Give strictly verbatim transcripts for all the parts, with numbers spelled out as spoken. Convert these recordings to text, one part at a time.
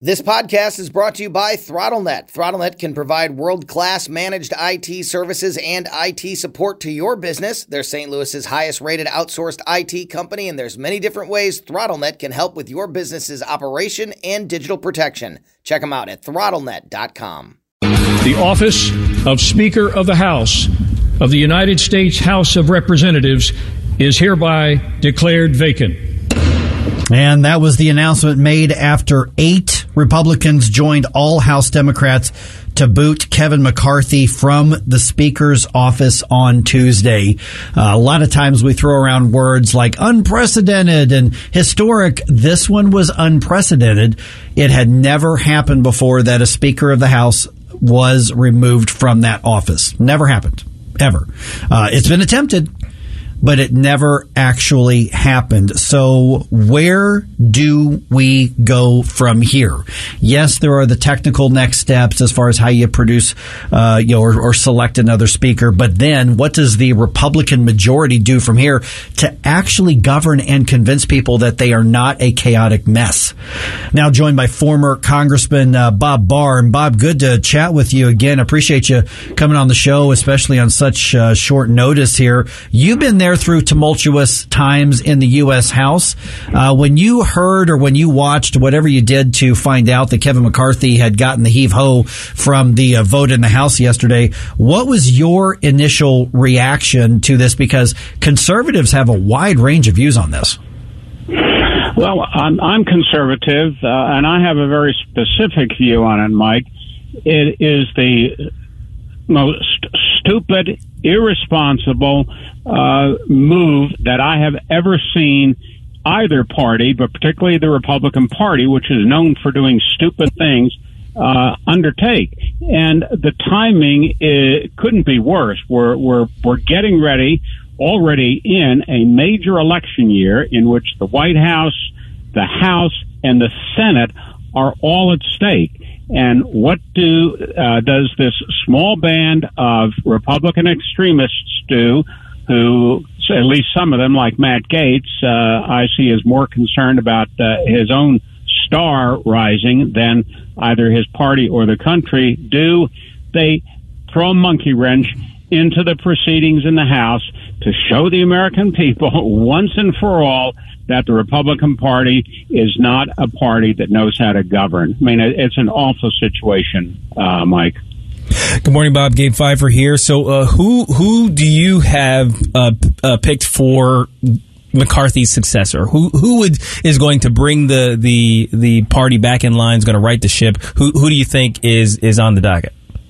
This podcast is brought to you by ThrottleNet. ThrottleNet can provide world-class managed I T services and I T support to your business. They're Saint Louis's highest-rated outsourced I T company, and there's many different ways ThrottleNet can help with your business's operation and digital protection. Check them out at throttle net dot com. The office of Speaker of the House of the United States House of Representatives is hereby declared vacant. And that was the announcement made after eight Republicans joined all House Democrats to boot Kevin McCarthy from the Speaker's office on Tuesday. Uh, a lot of times we throw around words like unprecedented and historic. This one was unprecedented. It had never happened before that a Speaker of the House was removed from that office. Never happened, ever. Uh, it's been attempted, but it never actually happened. So where do we go from here? Yes, there are the technical next steps as far as how you produce, uh, you know, or, or select another speaker. But then what does the Republican majority do from here to actually govern and convince people that they are not a chaotic mess? Now joined by former Congressman uh, Bob Barr. And Bob, good to chat with you again. Appreciate you coming on the show, especially on such uh, short notice here. You've been there through tumultuous times in the U S House. Uh, when you heard or when you watched whatever you did to find out that Kevin McCarthy had gotten the heave-ho from the uh, vote in the House yesterday, what was your initial reaction to this? Because conservatives have a wide range of views on this. Well, I'm, I'm conservative, uh, and I have a very specific view on it, Mike. It is the most stupid, irresponsible uh, move that I have ever seen either party, but particularly the Republican Party, which is known for doing stupid things, uh, undertake. And the timing is, couldn't be worse. We're we're we're getting ready already in a major election year in which the White House, the House, and the Senate are all at stake. And what do uh, does this small band of Republican extremists do, who, at least some of them, like Matt Gaetz, uh, I see is more concerned about uh, his own star rising than either his party or the country, do? They throw a monkey wrench into the proceedings in the House to show the American people once and for all that the Republican Party is not a party that knows how to govern. I mean, it's an awful situation, uh, Mike. Good morning, Bob. Gabe Pfeiffer here. So, uh, who who do you have uh, uh, picked for McCarthy's successor? Who who would is going to bring the the the party back in line? Is going to right the ship? Who who do you think is is on the docket?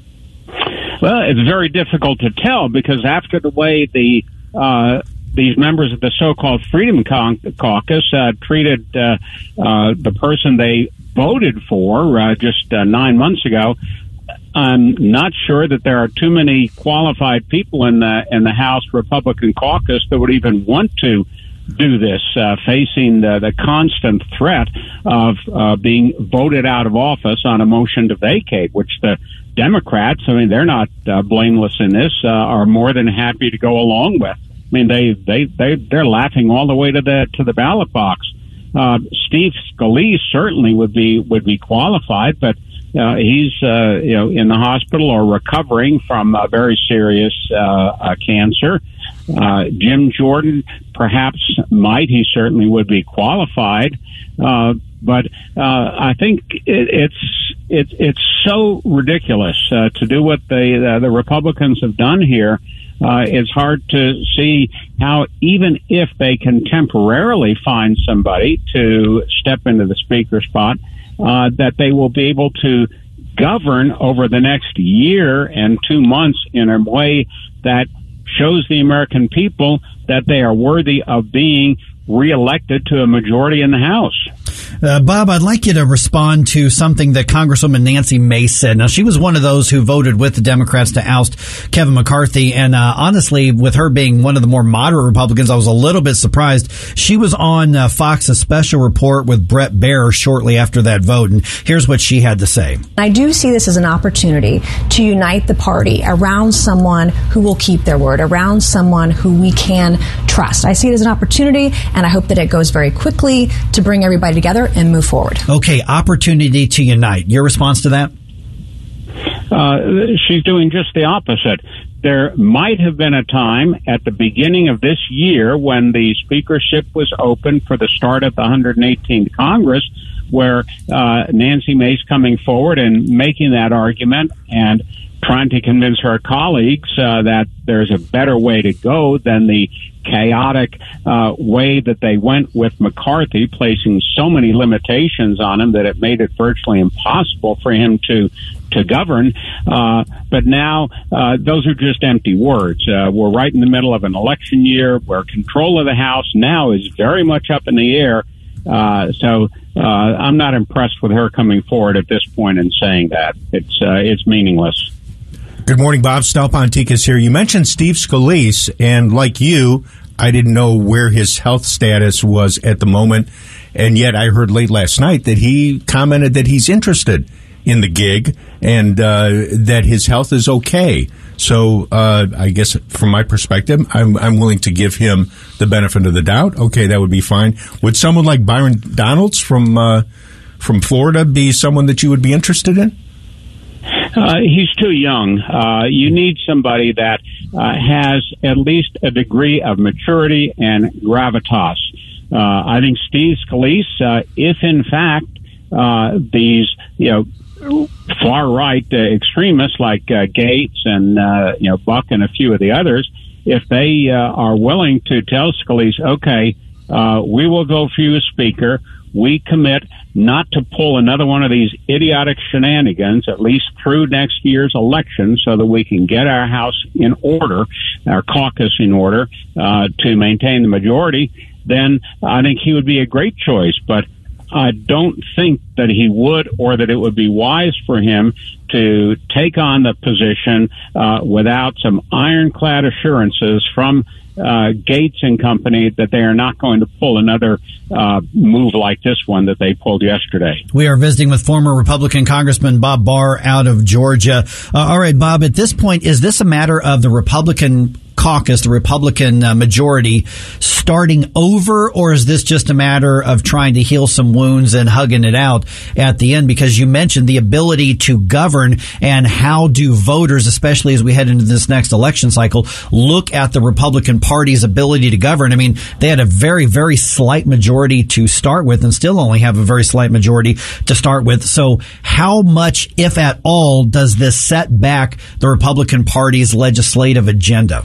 Well, it's very difficult to tell because after the way the uh, these members of the so-called Freedom Caucus uh, treated uh, uh, the person they voted for uh, just uh, nine months ago, I'm not sure that there are too many qualified people in the in the House Republican caucus that would even want to do this, uh, facing the, the constant threat of uh, being voted out of office on a motion to vacate, which the Democrats, I mean, they're not uh, blameless in this, uh, are more than happy to go along with. I mean, they they they they're laughing all the way to the to the ballot box. Uh, Steve Scalise certainly would be would be qualified, but uh, he's uh, you know in the hospital or recovering from a very serious uh, uh, cancer. Uh, Jim Jordan perhaps might. He certainly would be qualified, uh, but uh, I think it, it's it's it's so ridiculous uh, to do what the uh, the Republicans have done here. Uh, it's hard to see how, even if they can temporarily find somebody to step into the speaker spot, uh, that they will be able to govern over the next year and two months in a way that shows the American people that they are worthy of being reelected to a majority in the House. Uh, Bob, I'd like you to respond to something that Congresswoman Nancy Mace said. Now, she was one of those who voted with the Democrats to oust Kevin McCarthy. And uh, honestly, with her being one of the more moderate Republicans, I was a little bit surprised. She was on uh, Fox's special report with Bret Baier shortly after that vote. And here's what she had to say. I do see this as an opportunity to unite the party around someone who will keep their word, around someone who we can trust. I see it as an opportunity, and I hope that it goes very quickly to bring everybody together. together and move forward. Okay, opportunity to unite. Your response to that? Uh, she's doing just the opposite. There might have been a time at the beginning of this year when the speakership was open for the start of the one hundred eighteenth Congress where uh, Nancy Mace coming forward and making that argument and trying to convince her colleagues uh, that there's a better way to go than the chaotic uh, way that they went with McCarthy, placing so many limitations on him that it made it virtually impossible for him to to govern. Uh, but now uh, those are just empty words. Uh, we're right in the middle of an election year where control of the House now is very much up in the air. Uh, so uh, I'm not impressed with her coming forward at this point and saying that. It's uh, it's meaningless. Good morning, Bob. Stal Ponticus here. You mentioned Steve Scalise, and like you, I didn't know where his health status was at the moment, and yet I heard late last night that he commented that he's interested in the gig and uh, that his health is okay. So uh, I guess from my perspective, I'm, I'm willing to give him the benefit of the doubt. Okay, that would be fine. Would someone like Byron Donalds from uh, from Florida be someone that you would be interested in? Uh, he's too young. Uh, you need somebody that uh, has at least a degree of maturity and gravitas. Uh, I think Steve Scalise, uh, if in fact uh, these, you know, far right uh, extremists like uh, Gates and uh, you know Buck and a few of the others, if they uh, are willing to tell Scalise, okay, uh, we will go for you as Speaker. We commit not to pull another one of these idiotic shenanigans, at least through next year's election, so that we can get our House in order, our caucus in order, uh, to maintain the majority, then I think he would be a great choice. But I don't think that he would, or that it would be wise for him to take on the position uh, without some ironclad assurances from Uh, Gates and company that they are not going to pull another uh, move like this one that they pulled yesterday. We are visiting with former Republican Congressman Bob Barr out of Georgia. Uh, all right, Bob, at this point, is this a matter of the Republican caucus, the Republican uh, majority, starting over, or is this just a matter of trying to heal some wounds and hugging it out at the end? Because you mentioned the ability to govern, and how do voters, especially as we head into this next election cycle, look at the Republican Party's ability to govern? I mean, they had a very, very slight majority to start with and still only have a very slight majority to start with. So how much, if at all, does this set back the Republican Party's legislative agenda?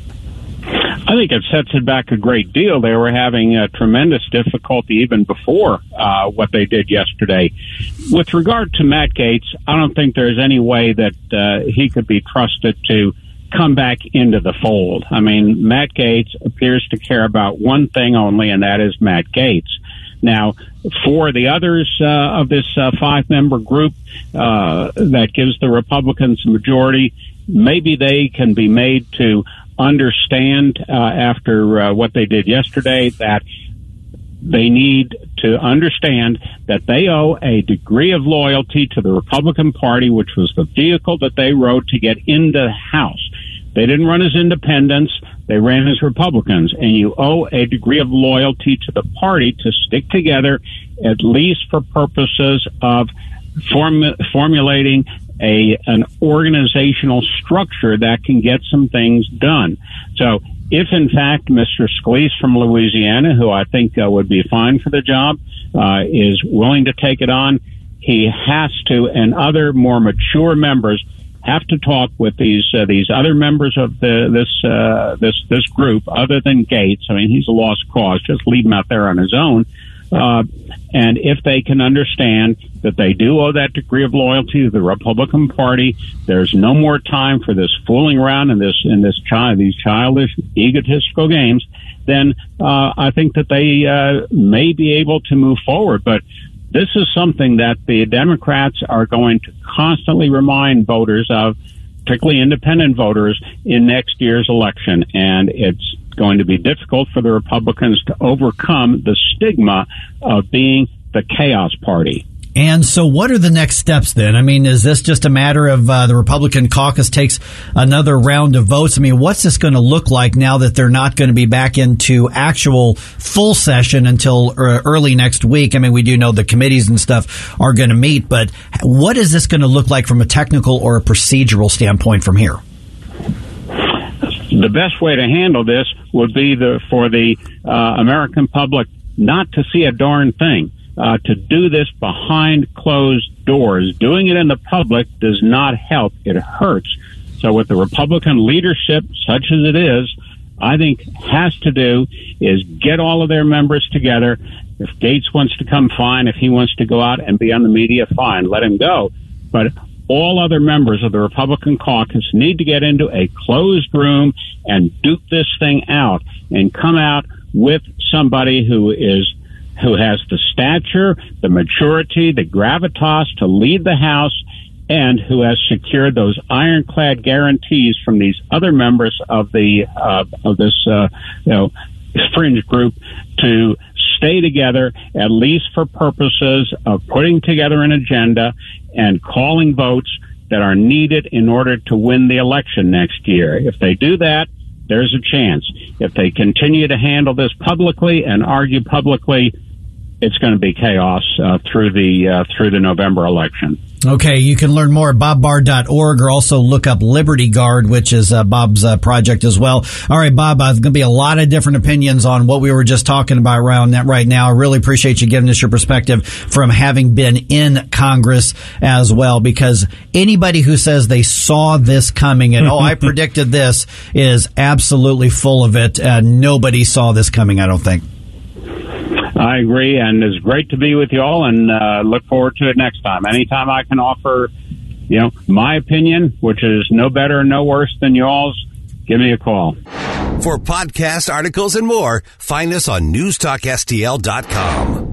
I think it sets it back a great deal. They were having a tremendous difficulty even before uh, what they did yesterday. With regard to Matt Gaetz, I don't think there's any way that uh, he could be trusted to come back into the fold. I mean, Matt Gaetz appears to care about one thing only, and that is Matt Gaetz. Now, for the others uh, of this uh, five-member group uh, that gives the Republicans a majority, maybe they can be made to understand uh, after uh, what they did yesterday that they need to understand that they owe a degree of loyalty to the Republican Party, which was the vehicle that they rode to get into the House. They didn't run as independents. They ran as Republicans. And you owe a degree of loyalty to the party to stick together, at least for purposes of form- formulating a an organizational structure that can get some things done. So if, in fact, Mister Scalise from Louisiana, who I think uh, would be fine for the job, uh, is willing to take it on, he has to, and other more mature members have to talk with these uh, these other members of the this uh, this this group, other than Gates. I mean, he's a lost cause. Just leave him out there on his own. Uh, and if they can understand that they do owe that degree of loyalty to the Republican Party, there's no more time for this fooling around and this in this child these childish, egotistical games. Then uh, I think that they uh, may be able to move forward. But this is something that the Democrats are going to constantly remind voters of, particularly independent voters, in next year's election, and it's going to be difficult for the Republicans to overcome the stigma of being the chaos party. And so what are the next steps then? I mean, is this just a matter of uh, the Republican caucus takes another round of votes? I mean, what's this going to look like now that they're not going to be back into actual full session until uh, early next week? I mean, we do know the committees and stuff are going to meet, but what is this going to look like from a technical or a procedural standpoint from here? The best way to handle this would be the, for the uh, American public not to see a darn thing. Uh, to do this behind closed doors. Doing it in the public does not help. It hurts. So what the Republican leadership, such as it is, I think has to do is get all of their members together. If Gates wants to come, fine. If he wants to go out and be on the media, fine. Let him go. But all other members of the Republican caucus need to get into a closed room and duke this thing out and come out with somebody who is who has the stature, the maturity, the gravitas to lead the House, and who has secured those ironclad guarantees from these other members of the uh, of this uh, you know fringe group to stay together, at least for purposes of putting together an agenda and calling votes that are needed in order to win the election next year. If they do that, there's a chance. If they continue to handle this publicly and argue publicly, it's going to be chaos uh, through the uh, through the November election. Okay, you can learn more at bob barr dot org or also look up Liberty Guard, which is uh, Bob's uh, project as well. All right, Bob, uh, there's going to be a lot of different opinions on what we were just talking about around that right now. I really appreciate you giving us your perspective from having been in Congress as well, because anybody who says they saw this coming and, oh, I predicted this is absolutely full of it. Uh, nobody saw this coming, I don't think. I agree, and it's great to be with you all, and uh, look forward to it next time. Anytime I can offer, you know, my opinion, which is no better, no worse than y'all's, give me a call. For podcasts, articles, and more, find us on news talk S T L dot com.